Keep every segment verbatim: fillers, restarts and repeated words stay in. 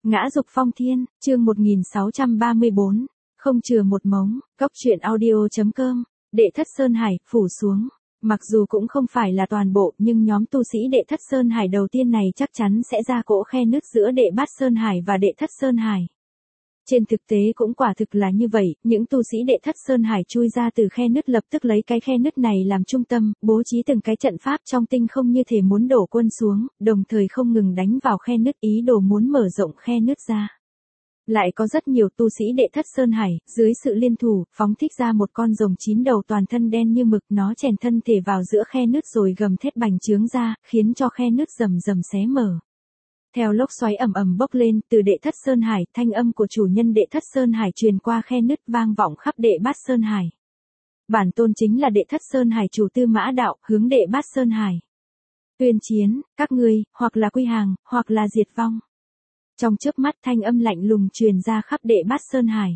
Ngã dục phong thiên, chương một nghìn sáu trăm ba mươi bốn, không chừa một mống, góc truyện audio.com, Đệ Thất Sơn Hải, phủ xuống. Mặc dù cũng không phải là toàn bộ, nhưng nhóm tu sĩ Đệ Thất Sơn Hải đầu tiên này chắc chắn sẽ ra cỗ khe nứt giữa Đệ Bát Sơn Hải và Đệ Thất Sơn Hải. Trên thực tế cũng quả thực là như vậy, những tu sĩ Đệ Thất Sơn Hải chui ra từ khe nứt lập tức lấy cái khe nứt này làm trung tâm, bố trí từng cái trận pháp trong tinh không như thể muốn đổ quân xuống, đồng thời không ngừng đánh vào khe nứt ý đồ muốn mở rộng khe nứt ra. Lại có rất nhiều tu sĩ Đệ Thất Sơn Hải, dưới sự liên thủ, phóng thích ra một con rồng chín đầu toàn thân đen như mực, nó chèn thân thể vào giữa khe nứt rồi gầm thét bành trướng ra, khiến cho khe nứt rầm rầm xé mở. Theo lốc xoáy ầm ầm bốc lên, từ Đệ Thất Sơn Hải, thanh âm của chủ nhân Đệ Thất Sơn Hải truyền qua khe nứt vang vọng khắp Đệ Bát Sơn Hải. Bản tôn chính là Đệ Thất Sơn Hải chủ Tư Mã Đạo, hướng Đệ Bát Sơn Hải. Tuyên chiến, các ngươi, hoặc là quy hàng, hoặc là diệt vong. Trong chớp mắt thanh âm lạnh lùng truyền ra khắp Đệ Bát Sơn Hải.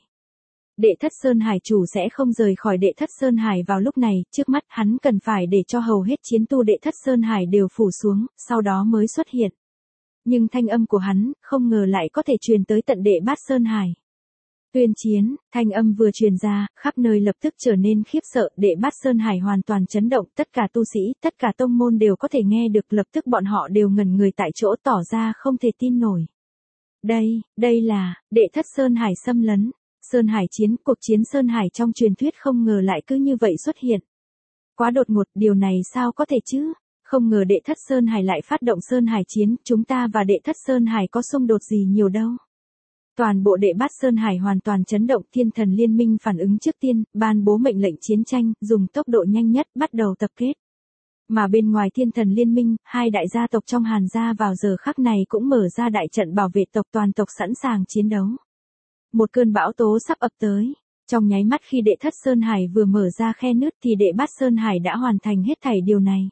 Đệ Thất Sơn Hải chủ sẽ không rời khỏi Đệ Thất Sơn Hải vào lúc này, trước mắt hắn cần phải để cho hầu hết chiến tu Đệ Thất Sơn Hải đều phủ xuống, sau đó mới xuất hiện. Nhưng thanh âm của hắn, không ngờ lại có thể truyền tới tận Đệ Bát Sơn Hải. Tuyên chiến, thanh âm vừa truyền ra, khắp nơi lập tức trở nên khiếp sợ, Đệ Bát Sơn Hải hoàn toàn chấn động, tất cả tu sĩ, tất cả tông môn đều có thể nghe được, lập tức bọn họ đều ngẩn người tại chỗ tỏ ra không thể tin nổi. Đây, đây là, Đệ Thất Sơn Hải xâm lấn, Sơn Hải chiến, cuộc chiến Sơn Hải trong truyền thuyết không ngờ lại cứ như vậy xuất hiện. Quá đột ngột, điều này sao có thể chứ? Không ngờ Đệ Thất Sơn Hải lại phát động Sơn Hải chiến, chúng ta và Đệ Thất Sơn Hải có xung đột gì nhiều đâu. Toàn bộ Đệ Bát Sơn Hải hoàn toàn chấn động, Thiên Thần Liên Minh phản ứng trước tiên, ban bố mệnh lệnh chiến tranh, dùng tốc độ nhanh nhất, bắt đầu tập kết. Mà bên ngoài Thiên Thần Liên Minh, hai đại gia tộc trong Hàn gia vào giờ khắc này cũng mở ra đại trận bảo vệ tộc toàn tộc sẵn sàng chiến đấu. Một cơn bão tố sắp ập tới. Trong nháy mắt khi Đệ Thất Sơn Hải vừa mở ra khe nứt thì Đệ Bát Sơn Hải đã hoàn thành hết thảy điều này.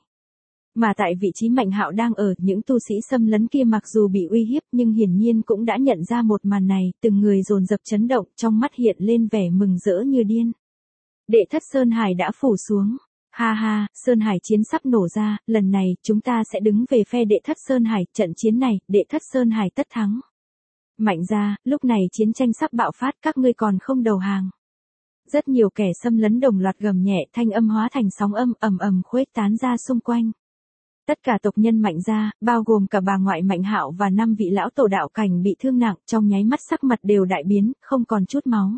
Mà tại vị trí Mạnh Hạo đang ở, những tu sĩ xâm lấn kia mặc dù bị uy hiếp nhưng hiển nhiên cũng đã nhận ra một màn này, từng người dồn dập chấn động, trong mắt hiện lên vẻ mừng rỡ như điên. Đệ Thất Sơn Hải đã phủ xuống. Ha ha, Sơn Hải chiến sắp nổ ra, lần này chúng ta sẽ đứng về phe Đệ Thất Sơn Hải, trận chiến này, Đệ Thất Sơn Hải tất thắng. Mạnh gia, lúc này chiến tranh sắp bạo phát, các ngươi còn không đầu hàng. Rất nhiều kẻ xâm lấn đồng loạt gầm nhẹ, thanh âm hóa thành sóng âm ầm ầm khuếch tán ra xung quanh. Tất cả tộc nhân Mạnh gia, bao gồm cả bà ngoại Mạnh Hạo và năm vị lão tổ đạo cảnh bị thương nặng, trong nháy mắt sắc mặt đều đại biến, không còn chút máu.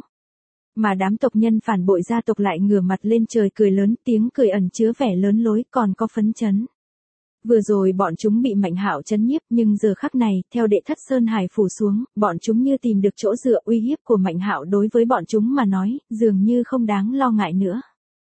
Mà đám tộc nhân phản bội gia tộc lại ngửa mặt lên trời cười lớn, tiếng cười ẩn chứa vẻ lớn lối, còn có phấn chấn. Vừa rồi bọn chúng bị Mạnh Hạo chấn nhiếp, nhưng giờ khắc này, theo Đệ Thất Sơn Hải phủ xuống, bọn chúng như tìm được chỗ dựa, uy hiếp của Mạnh Hạo đối với bọn chúng mà nói, dường như không đáng lo ngại nữa.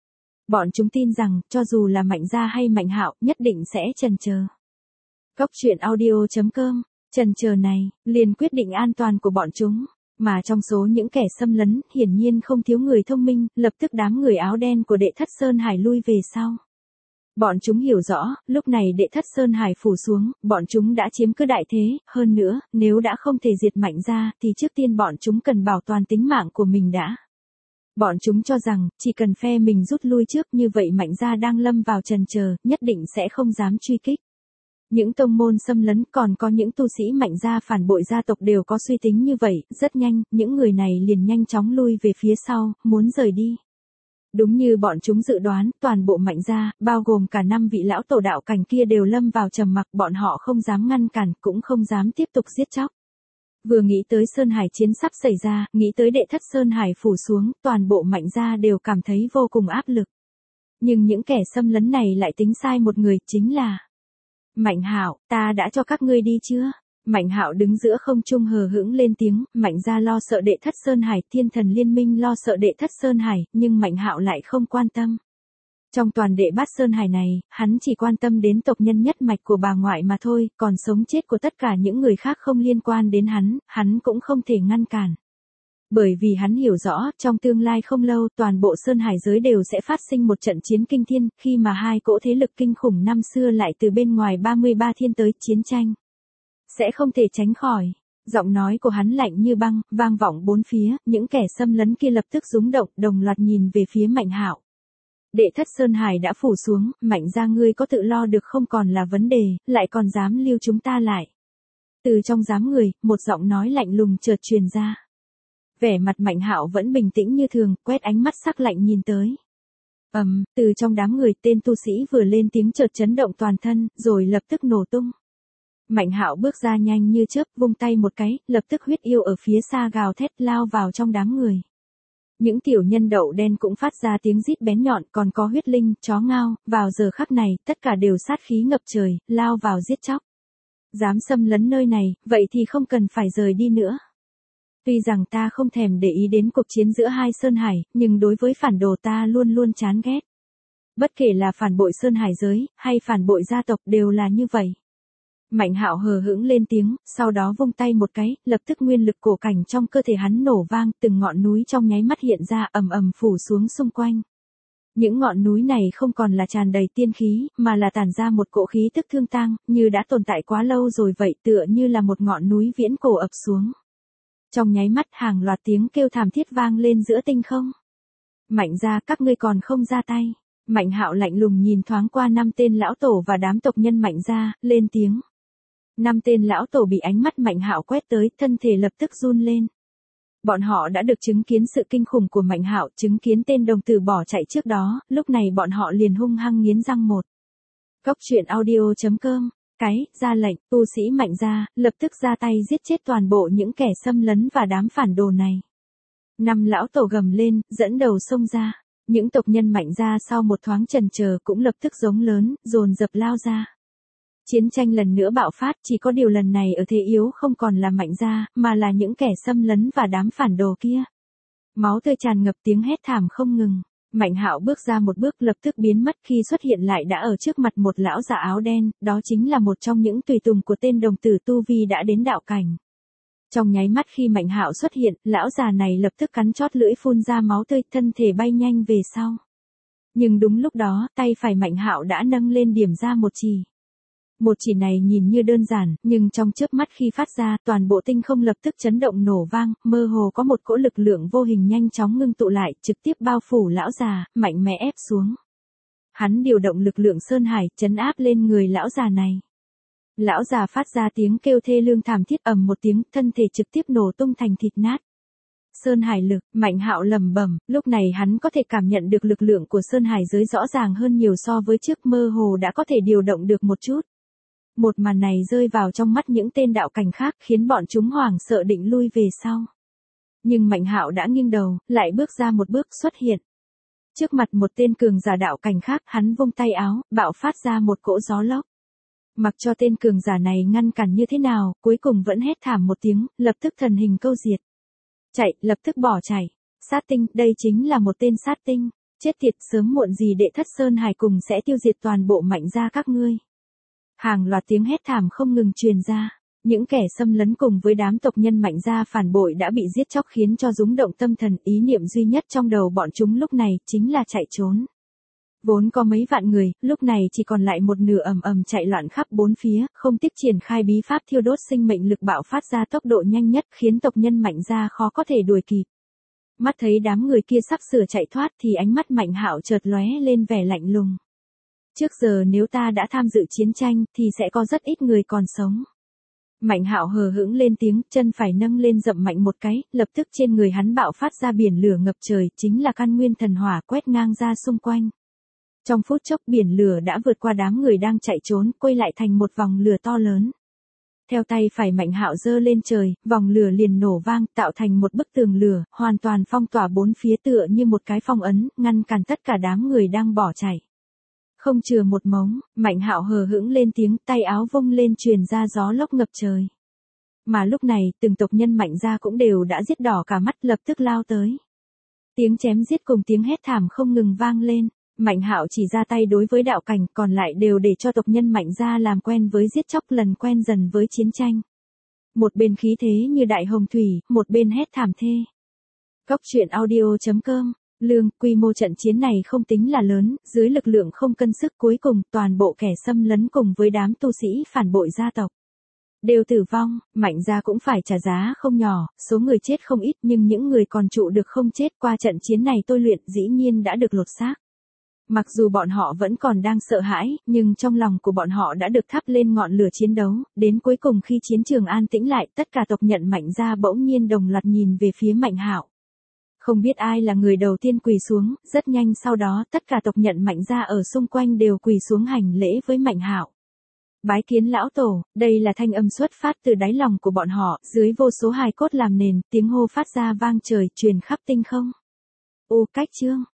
Bọn chúng tin rằng, cho dù là Mạnh gia hay Mạnh Hạo, nhất định sẽ trần chờ. Góc truyện audio.com, trần chờ này, liền quyết định an toàn của bọn chúng. Mà trong số những kẻ xâm lấn, hiển nhiên không thiếu người thông minh, lập tức đám người áo đen của Đệ Thất Sơn Hải lui về sau. Bọn chúng hiểu rõ, lúc này Đệ Thất Sơn Hải phủ xuống, bọn chúng đã chiếm cứ đại thế, hơn nữa, nếu đã không thể diệt Mạnh gia, thì trước tiên bọn chúng cần bảo toàn tính mạng của mình đã. Bọn chúng cho rằng, chỉ cần phe mình rút lui trước như vậy Mạnh gia đang lâm vào trần chờ, nhất định sẽ không dám truy kích. Những tông môn xâm lấn còn có những tu sĩ Mạnh gia phản bội gia tộc đều có suy tính như vậy, rất nhanh, những người này liền nhanh chóng lui về phía sau, muốn rời đi. Đúng như bọn chúng dự đoán, toàn bộ Mạnh gia, bao gồm cả năm vị lão tổ đạo cảnh kia đều lâm vào trầm mặc, bọn họ không dám ngăn cản, cũng không dám tiếp tục giết chóc. Vừa nghĩ tới Sơn Hải chiến sắp xảy ra, nghĩ tới Đệ Thất Sơn Hải phủ xuống, toàn bộ Mạnh gia đều cảm thấy vô cùng áp lực. Nhưng những kẻ xâm lấn này lại tính sai một người, chính là Mạnh Hạo, ta đã cho các ngươi đi chưa? Mạnh Hạo đứng giữa không trung hờ hững lên tiếng, Mạnh gia lo sợ Đệ Thất Sơn Hải, Thiên Thần Liên Minh lo sợ Đệ Thất Sơn Hải, nhưng Mạnh Hạo lại không quan tâm. Trong toàn Đệ Bát Sơn Hải này, hắn chỉ quan tâm đến tộc nhân nhất mạch của bà ngoại mà thôi, còn sống chết của tất cả những người khác không liên quan đến hắn, hắn cũng không thể ngăn cản. Bởi vì hắn hiểu rõ, trong tương lai không lâu, toàn bộ Sơn Hải giới đều sẽ phát sinh một trận chiến kinh thiên, khi mà hai cỗ thế lực kinh khủng năm xưa lại từ bên ngoài ba mươi ba thiên tới chiến tranh. Sẽ không thể tránh khỏi. Giọng nói của hắn lạnh như băng, vang vọng bốn phía, những kẻ xâm lấn kia lập tức rúng động, đồng loạt nhìn về phía Mạnh Hạo. Đệ Thất Sơn Hải đã phủ xuống, Mạnh gia ngươi có tự lo được không còn là vấn đề, lại còn dám lưu chúng ta lại. Từ trong đám người, một giọng nói lạnh lùng chợt truyền ra. Vẻ mặt Mạnh Hạo vẫn bình tĩnh như thường, quét ánh mắt sắc lạnh nhìn tới. Ầm, um, từ trong đám người tên tu sĩ vừa lên tiếng chợt chấn động toàn thân, rồi lập tức nổ tung. Mạnh Hạo bước ra nhanh như chớp, vung tay một cái, lập tức huyết yêu ở phía xa gào thét lao vào trong đám người. Những tiểu nhân đậu đen cũng phát ra tiếng rít bén nhọn, còn có huyết linh, chó ngao, vào giờ khắc này, tất cả đều sát khí ngập trời, lao vào giết chóc. Dám xâm lấn nơi này, vậy thì không cần phải rời đi nữa. Tuy rằng ta không thèm để ý đến cuộc chiến giữa hai Sơn Hải, nhưng đối với phản đồ ta luôn luôn chán ghét. Bất kể là phản bội Sơn Hải giới, hay phản bội gia tộc đều là như vậy. Mạnh Hạo hờ hững lên tiếng, sau đó vung tay một cái, lập tức nguyên lực cổ cảnh trong cơ thể hắn nổ vang, từng ngọn núi trong nháy mắt hiện ra ầm ầm phủ xuống xung quanh. Những ngọn núi này không còn là tràn đầy tiên khí, mà là tản ra một cỗ khí tức thương tang, như đã tồn tại quá lâu rồi vậy, tựa như là một ngọn núi viễn cổ ập xuống. Trong nháy mắt hàng loạt tiếng kêu thảm thiết vang lên giữa tinh không. Mạnh gia, các ngươi còn không ra tay. Mạnh Hạo lạnh lùng nhìn thoáng qua năm tên lão tổ và đám tộc nhân Mạnh gia, lên tiếng. Năm tên lão tổ bị ánh mắt Mạnh Hạo quét tới, thân thể lập tức run lên. Bọn họ đã được chứng kiến sự kinh khủng của Mạnh Hạo, chứng kiến tên đồng tử bỏ chạy trước đó, lúc này bọn họ liền hung hăng nghiến răng một. Cốc truyện audio chấm com, cái, ra lệnh, tu sĩ Mạnh gia, lập tức ra tay giết chết toàn bộ những kẻ xâm lấn và đám phản đồ này. Năm lão tổ gầm lên, dẫn đầu xông ra. Những tộc nhân Mạnh gia sau một thoáng chần chờ cũng lập tức giống lớn, dồn dập lao ra. Chiến tranh lần nữa bạo phát, chỉ có điều lần này ở thế yếu không còn là Mạnh gia, mà là những kẻ xâm lấn và đám phản đồ kia. Máu tươi tràn ngập, tiếng hét thảm không ngừng. Mạnh Hạo bước ra một bước lập tức biến mất, khi xuất hiện lại đã ở trước mặt một lão già áo đen, đó chính là một trong những tùy tùng của tên đồng tử tu vi đã đến đạo cảnh. Trong nháy mắt khi Mạnh Hạo xuất hiện, lão già này lập tức cắn chót lưỡi phun ra máu tươi, thân thể bay nhanh về sau. Nhưng đúng lúc đó, tay phải Mạnh Hạo đã nâng lên điểm ra một chỉ. Một chỉ này nhìn như đơn giản, nhưng trong chớp mắt khi phát ra, toàn bộ tinh không lập tức chấn động nổ vang, mơ hồ có một cỗ lực lượng vô hình nhanh chóng ngưng tụ lại, trực tiếp bao phủ lão già, mạnh mẽ ép xuống. Hắn điều động lực lượng Sơn Hải, trấn áp lên người lão già này. Lão già phát ra tiếng kêu thê lương thảm thiết, ầm một tiếng, thân thể trực tiếp nổ tung thành thịt nát. Sơn Hải lực, Mạnh Hạo lẩm bẩm, lúc này hắn có thể cảm nhận được lực lượng của Sơn Hải giới rõ ràng hơn nhiều so với trước, mơ hồ đã có thể điều động được một chút. Một màn này rơi vào trong mắt những tên đạo cảnh khác, khiến bọn chúng hoảng sợ định lui về sau. Nhưng Mạnh Hạo đã nghiêng đầu, lại bước ra một bước xuất hiện. Trước mặt một tên cường giả đạo cảnh khác, hắn vung tay áo, bạo phát ra một cỗ gió lốc. Mặc cho tên cường giả này ngăn cản như thế nào, cuối cùng vẫn hét thảm một tiếng, lập tức thần hình câu diệt. Chạy, lập tức bỏ chạy. Sát tinh, đây chính là một tên sát tinh. Chết tiệt, sớm muộn gì đệ thất Sơn Hải cùng sẽ tiêu diệt toàn bộ Mạnh gia các ngươi. Hàng loạt tiếng hét thảm không ngừng truyền ra. Những kẻ xâm lấn cùng với đám tộc nhân Mạnh gia phản bội đã bị giết chóc, khiến cho rúng động tâm thần, ý niệm duy nhất trong đầu bọn chúng lúc này chính là chạy trốn. Vốn có mấy vạn người, lúc này chỉ còn lại một nửa, ầm ầm chạy loạn khắp bốn phía, không tiếc triển khai bí pháp thiêu đốt sinh mệnh lực, bạo phát ra tốc độ nhanh nhất, khiến tộc nhân Mạnh gia khó có thể đuổi kịp. Mắt thấy đám người kia sắp sửa chạy thoát thì ánh mắt Mạnh Hạo chợt lóe lên vẻ lạnh lùng. Trước giờ nếu ta đã tham dự chiến tranh thì sẽ có rất ít người còn sống. Mạnh Hạo hờ hững lên tiếng, chân phải nâng lên dậm mạnh một cái, lập tức trên người hắn bạo phát ra biển lửa ngập trời, chính là căn nguyên thần hỏa quét ngang ra xung quanh. Trong phút chốc biển lửa đã vượt qua đám người đang chạy trốn, quay lại thành một vòng lửa to lớn. Theo tay phải Mạnh Hạo giơ lên trời, vòng lửa liền nổ vang, tạo thành một bức tường lửa, hoàn toàn phong tỏa bốn phía, tựa như một cái phong ấn, ngăn cản tất cả đám người đang bỏ chạy. Không chừa một mống, Mạnh Hạo hờ hững lên tiếng, tay áo vung lên truyền ra gió lốc ngập trời. Mà lúc này, từng tộc nhân Mạnh gia cũng đều đã giết đỏ cả mắt, lập tức lao tới. Tiếng chém giết cùng tiếng hét thảm không ngừng vang lên. Mạnh Hạo chỉ ra tay đối với đạo cảnh, còn lại đều để cho tộc nhân Mạnh gia làm quen với giết chóc, lần quen dần với chiến tranh. Một bên khí thế như đại hồng thủy, một bên hét thảm thê. Cốc truyện audio chấm com. Lương, quy mô trận chiến này không tính là lớn, dưới lực lượng không cân sức, cuối cùng toàn bộ kẻ xâm lấn cùng với đám tu sĩ phản bội gia tộc đều tử vong. Mạnh gia cũng phải trả giá không nhỏ, số người chết không ít, nhưng những người còn trụ được không chết qua trận chiến này tôi luyện dĩ nhiên đã được lột xác. Mặc dù bọn họ vẫn còn đang sợ hãi, nhưng trong lòng của bọn họ đã được thắp lên ngọn lửa chiến đấu, đến cuối cùng khi chiến trường an tĩnh lại, tất cả tộc Nhận Mạnh gia bỗng nhiên đồng loạt nhìn về phía Mạnh Hạo. Không biết ai là người đầu tiên quỳ xuống, rất nhanh sau đó, tất cả tộc Nhận Mạnh gia ở xung quanh đều quỳ xuống hành lễ với Mạnh Hạo. Bái kiến lão tổ, đây là thanh âm xuất phát từ đáy lòng của bọn họ, dưới vô số hài cốt làm nền, tiếng hô phát ra vang trời, truyền khắp tinh không. Ô Cách Chương,